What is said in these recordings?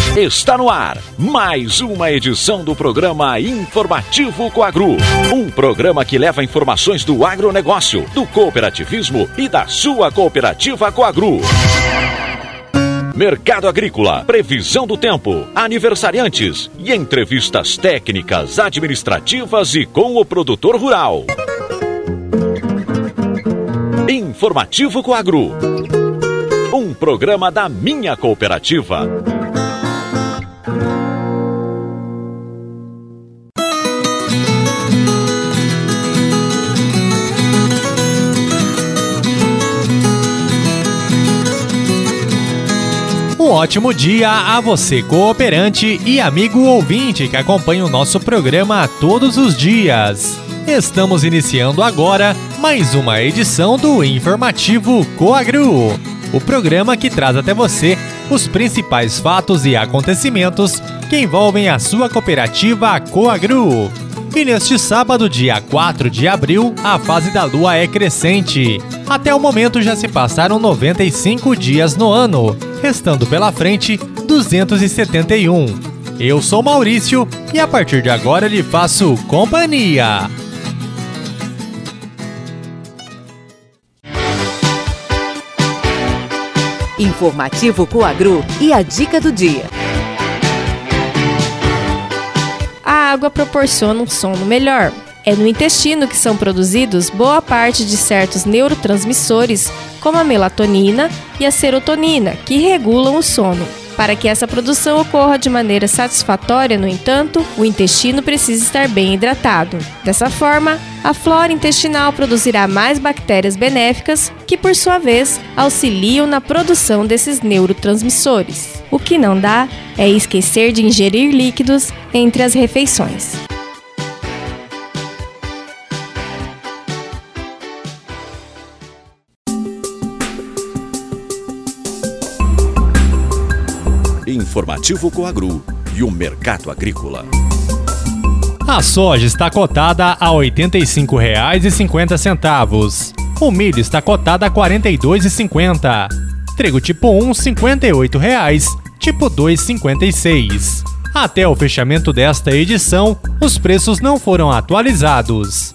Está no ar mais uma edição do programa Informativo Coagru. Um programa que leva informações do agronegócio, do cooperativismo e da sua cooperativa Coagru. Mercado agrícola, previsão do tempo, aniversariantes e entrevistas técnicas, administrativas e com o produtor rural. Informativo Coagru. Um programa da minha cooperativa. Um ótimo dia a você, cooperante e amigo ouvinte que acompanha o nosso programa todos os dias. Estamos iniciando agora mais uma edição do Informativo Coagru, o programa que traz até você os principais fatos e acontecimentos que envolvem a sua cooperativa Coagru. E neste sábado, dia 4 de abril, a fase da lua é crescente. Até o momento já se passaram 95 dias no ano, restando pela frente 271. Eu sou Maurício e a partir de agora lhe faço companhia. Informativo Coagru e a dica do dia. A água proporciona um sono melhor. É no intestino que são produzidos boa parte de certos neurotransmissores, como a melatonina e a serotonina, que regulam o sono. Para que essa produção ocorra de maneira satisfatória, no entanto, o intestino precisa estar bem hidratado. Dessa forma, a flora intestinal produzirá mais bactérias benéficas que, por sua vez, auxiliam na produção desses neurotransmissores. O que não dá é esquecer de ingerir líquidos entre as refeições. Informativo Coagru e o mercado agrícola. A soja está cotada a R$ 85,50. O milho está cotado a R$ 42,50. Trigo tipo 1, R$ 58,00. Tipo 2, R$ 56,00. Até o fechamento desta edição, os preços não foram atualizados.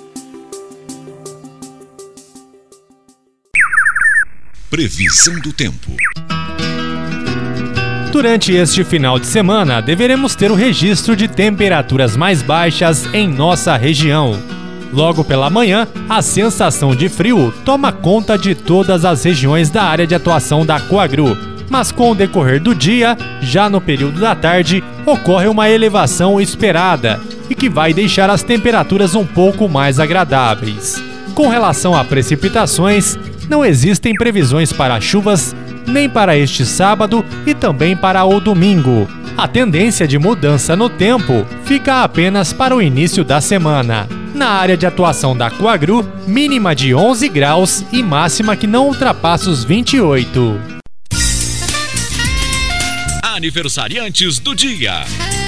Previsão do tempo. Durante este final de semana, deveremos ter o registro de temperaturas mais baixas em nossa região. Logo pela manhã, a sensação de frio toma conta de todas as regiões da área de atuação da Coagru, mas com o decorrer do dia, já no período da tarde, ocorre uma elevação esperada e que vai deixar as temperaturas um pouco mais agradáveis. Com relação a precipitações, não existem previsões para chuvas nem para este sábado e também para o domingo. A tendência de mudança no tempo fica apenas para o início da semana. Na área de atuação da Coagru, mínima de 11 graus e máxima que não ultrapassa os 28. Aniversariantes do dia.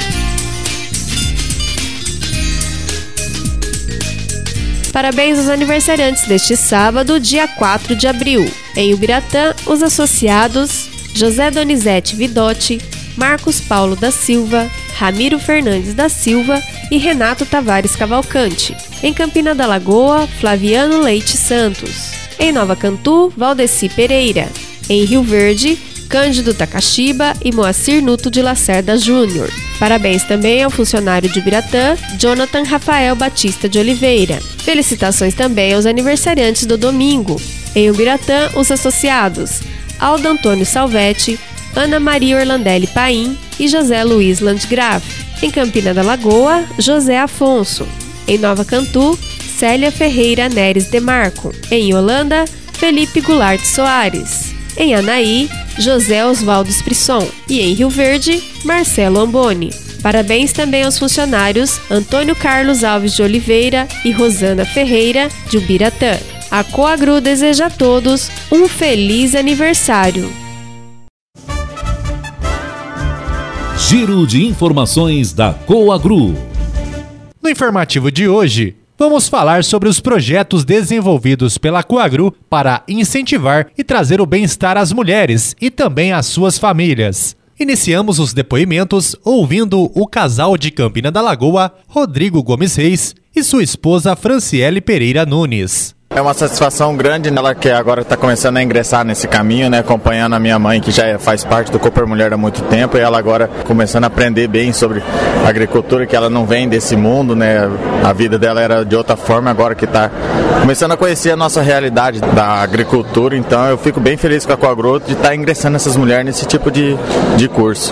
Parabéns aos aniversariantes deste sábado, dia 4 de abril. Em Ubiratã, os associados José Donizete Vidotti, Marcos Paulo da Silva, Ramiro Fernandes da Silva e Renato Tavares Cavalcante. Em Campina da Lagoa, Flaviano Leite Santos. Em Nova Cantu, Valdeci Pereira. Em Rio Verde, Cândido Takashiba e Moacir Nuto de Lacerda Júnior. Parabéns também ao funcionário de Ubiratã, Jonathan Rafael Batista de Oliveira. Felicitações também aos aniversariantes do domingo. Em Ubiratã, os associados Aldo Antônio Salvetti, Ana Maria Orlandelli Paim e José Luiz Landgraf. Em Campina da Lagoa, José Afonso. Em Nova Cantu, Célia Ferreira Neres Demarco. Em Holanda, Felipe Goulart Soares. Em Anaí, José Osvaldo Esprisson. E em Rio Verde, Marcelo Amboni. Parabéns também aos funcionários Antônio Carlos Alves de Oliveira e Rosana Ferreira, de Ubiratã. A Coagru deseja a todos um feliz aniversário. Giro de informações da Coagru. No informativo de hoje, vamos falar sobre os projetos desenvolvidos pela Coagru para incentivar e trazer o bem-estar às mulheres e também às suas famílias. Iniciamos os depoimentos ouvindo o casal de Campina da Lagoa, Rodrigo Gomes Reis, e sua esposa Franciele Pereira Nunes. É uma satisfação grande nela que agora está começando a ingressar nesse caminho, né? Acompanhando a minha mãe, que já faz parte do Cooper Mulher há muito tempo, e ela agora começando a aprender bem sobre agricultura, que ela não vem desse mundo, né? A vida dela era de outra forma, agora que está começando a conhecer a nossa realidade da agricultura. Então eu fico bem feliz com a Coagro de estar ingressando essas mulheres nesse tipo de curso.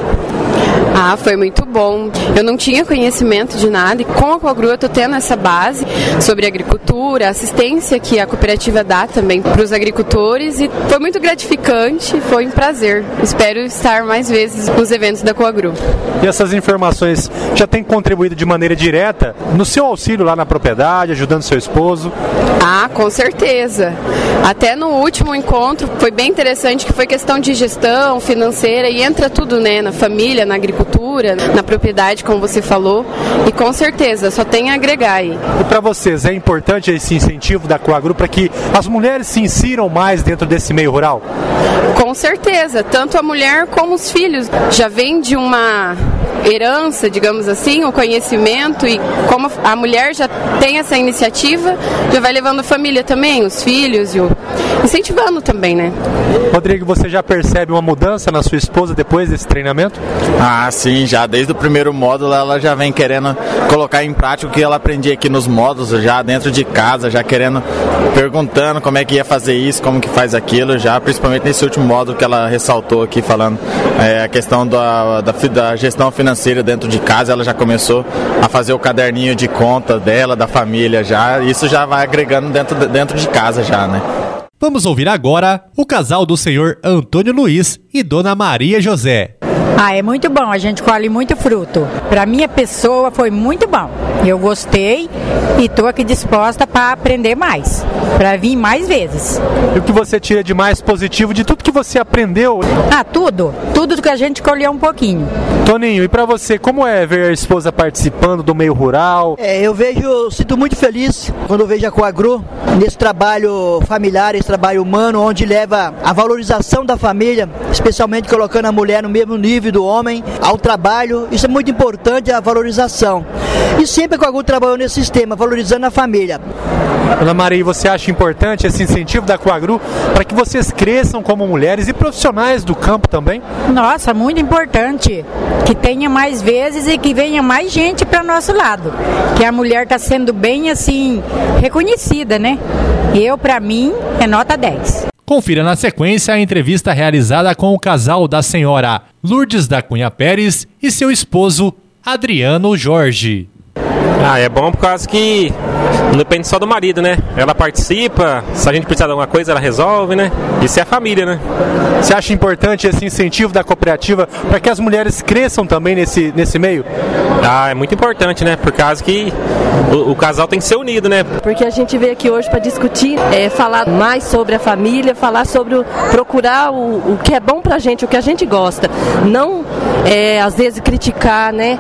Foi muito bom. Eu não tinha conhecimento de nada e com a Coagro eu estou tendo essa base sobre agricultura, assistência que a cooperativa dá também para os agricultores e foi muito gratificante, foi um prazer. Espero estar mais vezes nos eventos da Coagro. E essas informações já têm contribuído de maneira direta no seu auxílio lá na propriedade, ajudando seu esposo? Com certeza. Até no último encontro foi bem interessante, que foi questão de gestão financeira e entra tudo, né, na família, na agricultura, na propriedade, como você falou, e com certeza só tem a agregar aí. E para vocês é importante esse incentivo da Coagro para que as mulheres se insiram mais dentro desse meio rural? Com certeza, tanto a mulher como os filhos já vem de uma herança, digamos assim, o conhecimento, e como a mulher já tem essa iniciativa, já vai levando a família também, os filhos, e incentivando também, né? Rodrigo, você já percebe uma mudança na sua esposa depois desse treinamento? Sim, já desde o primeiro módulo ela já vem querendo colocar em prática o que ela aprendia aqui nos módulos, já dentro de casa, já querendo, perguntando como é que ia fazer isso, como que faz aquilo, já principalmente nesse último módulo que ela ressaltou aqui, falando a questão da gestão financeira dentro de casa. Ela já começou a fazer o caderninho de conta dela, da família já, isso já vai agregando dentro de casa já, né? Vamos ouvir agora o casal do senhor Antônio Luiz e dona Maria José. É muito bom, a gente colhe muito fruto. Para minha pessoa foi muito bom. Eu gostei e estou aqui disposta para aprender mais, para vir mais vezes. E o que você tira de mais positivo de tudo que você aprendeu? Tudo que a gente colheu um pouquinho. Toninho, e para você, como é ver a esposa participando do meio rural? Eu sinto muito feliz quando eu vejo a Coagro nesse trabalho familiar, esse trabalho humano, onde leva a valorização da família, especialmente colocando a mulher no mesmo nível do homem, ao trabalho. Isso é muito importante, a valorização. E sempre a Coagro trabalhou nesse sistema, valorizando a família. Ana Maria, você acha importante esse incentivo da Coagro para que vocês cresçam como mulheres e profissionais do campo também? Nossa, muito importante. Que tenha mais vezes e que venha mais gente para nosso lado. Que a mulher está sendo bem assim, reconhecida, né? Para mim, é nota 10. Confira na sequência a entrevista realizada com o casal da senhora Lourdes da Cunha Pérez e seu esposo Adriano Jorge. É bom por causa que não depende só do marido, né? Ela participa, se a gente precisar de alguma coisa, ela resolve, né? Isso é a família, né? Você acha importante esse incentivo da cooperativa para que as mulheres cresçam também nesse meio? É muito importante, né? Por causa que o casal tem que ser unido, né? Porque a gente veio aqui hoje para discutir, falar mais sobre a família, falar sobre procurar o que é bom pra gente, o que a gente gosta. Não, às vezes, criticar, né?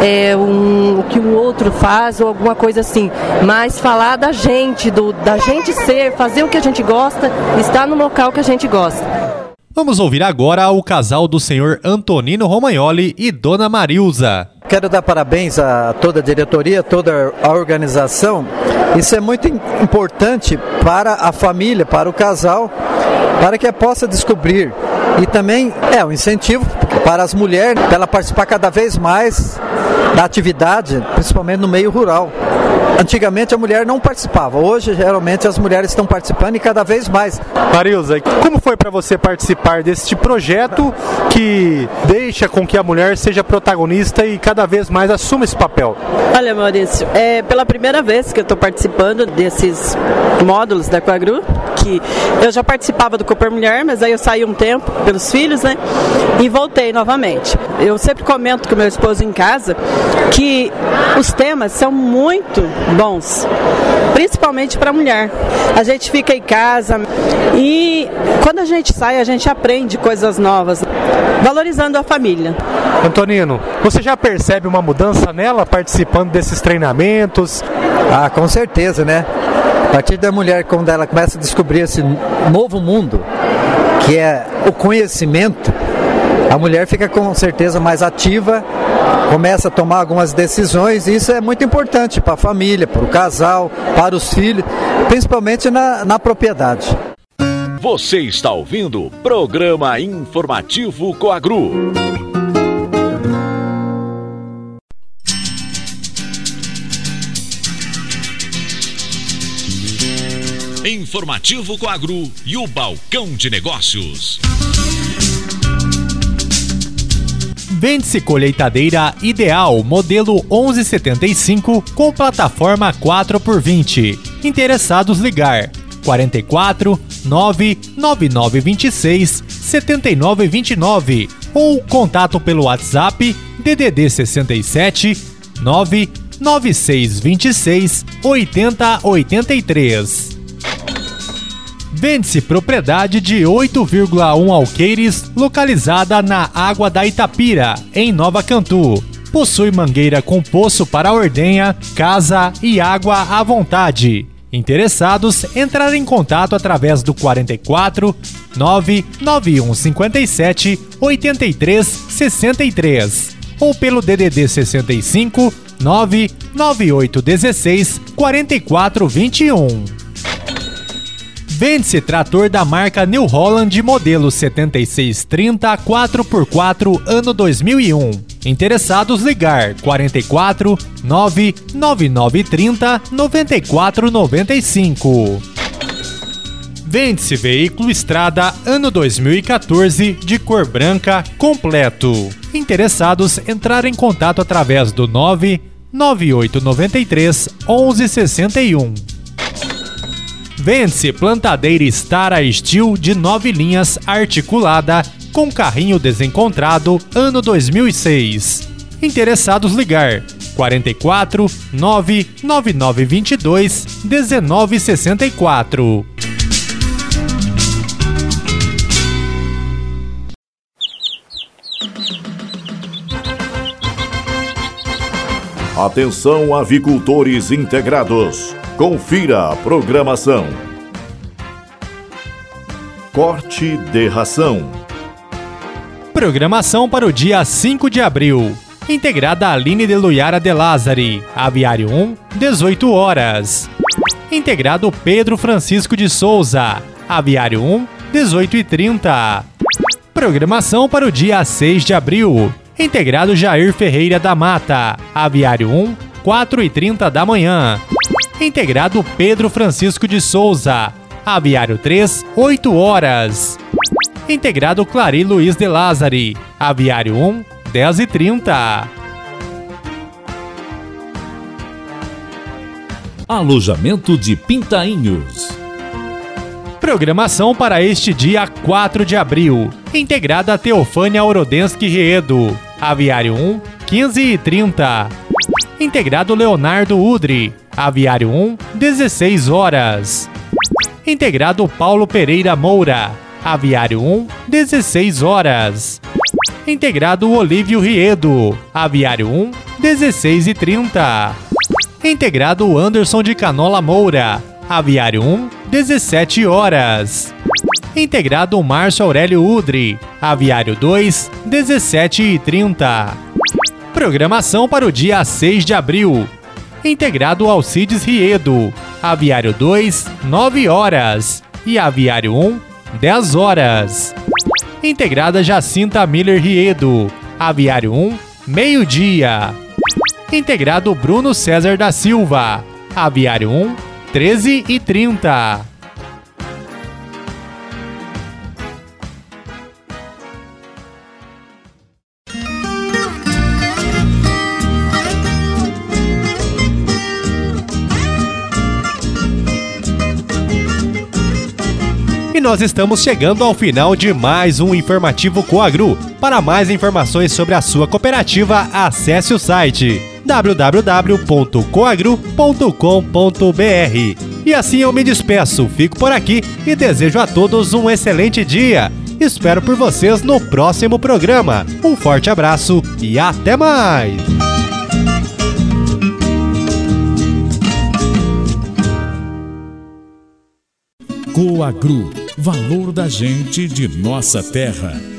O que o outro faz ou alguma coisa assim. Mas falar da gente, da gente fazer o que a gente gosta, estar no local que a gente gosta. Vamos ouvir agora o casal do senhor Antonino Romagnoli e dona Marilza. Quero dar parabéns a toda a diretoria, toda a organização. Isso é muito importante para a família, para o casal, para que possa descobrir. E também é um incentivo para as mulheres, para ela participar cada vez mais da atividade, principalmente no meio rural. Antigamente a mulher não participava, hoje geralmente as mulheres estão participando e cada vez mais. Marilza, como foi para você participar deste projeto que deixa com que a mulher seja protagonista e cada vez mais assuma esse papel? Olha, Maurício, é pela primeira vez que eu estou participando desses módulos da Coagro, que eu já participava do Cooper Mulher, mas aí eu saí um tempo pelos filhos, né, e voltei novamente. Eu sempre comento com meu esposo em casa que os temas são muito bons, principalmente para a mulher. A gente fica em casa e quando a gente sai, a gente aprende coisas novas, valorizando a família. Antonino, você já percebe uma mudança nela participando desses treinamentos? Com certeza, né? A partir da mulher, quando ela começa a descobrir esse novo mundo, que é o conhecimento, a mulher fica com certeza mais ativa, começa a tomar algumas decisões, e isso é muito importante para a família, para o casal, para os filhos, principalmente na propriedade. Você está ouvindo o Programa Informativo Coagru. Informativo Coagru e o Balcão de Negócios. Vende-se colheitadeira Ideal, modelo 1175, com plataforma 4x20. Interessados ligar 44 99926 7929 ou contato pelo WhatsApp DDD 67 99626 8083. Vende-se propriedade de 8,1 alqueires localizada na Água da Itapira, em Nova Cantu. Possui mangueira com poço para ordenha, casa e água à vontade. Interessados, entrar em contato através do 44 99157 8363 ou pelo DDD 65 99816 4421. Vende-se trator da marca New Holland, modelo 7630 4x4, ano 2001. Interessados ligar 44 99930 9495. Vende-se veículo estrada ano 2014 de cor branca completo. Interessados, entrar em contato através do 99893 1161. Vende-se plantadeira Stara Steel de 9 linhas articulada com carrinho desencontrado ano 2006. Interessados ligar 44 99922 1964. Atenção, avicultores integrados. Confira a programação. Corte de ração. Programação para o dia 5 de abril. Integrada Aline de Luiara de Lázari, Aviário 1, 18 horas. Integrado Pedro Francisco de Souza, Aviário 1, 18h30. Programação para o dia 6 de abril. Integrado Jair Ferreira da Mata, Aviário 1, 4h30 da manhã. Integrado Pedro Francisco de Souza, Aviário 3, 8 horas. Integrado Clari Luiz de Lázari, Aviário 1, 10h30. Alojamento de Pintainhos. Programação para este dia 4 de abril. Integrada Teofânia Orodensky Riedo, Aviário 1, 15h30. Integrado Leonardo Udri, Aviário 1, 16 horas. Integrado Paulo Pereira Moura, Aviário 1, 16 horas. Integrado Olívio Riedo, Aviário 1, 16h30. Integrado Anderson de Canola Moura, Aviário 1, 17 horas. Integrado Márcio Aurélio Udri, Aviário 2, 17h30. Programação para o dia 6 de abril. Integrado Alcides Riedo, Aviário 2, 9 horas. E Aviário 1, 10 horas. Integrada Jacinta Miller Riedo, Aviário 1, meio-dia. Integrado Bruno César da Silva, Aviário 1, 13h30. E nós estamos chegando ao final de mais um Informativo Coagru. Para mais informações sobre a sua cooperativa, acesse o site www.coagru.com.br. E assim eu me despeço, fico por aqui e desejo a todos um excelente dia. Espero por vocês no próximo programa. Um forte abraço e até mais! Coagru, valor da gente de nossa terra.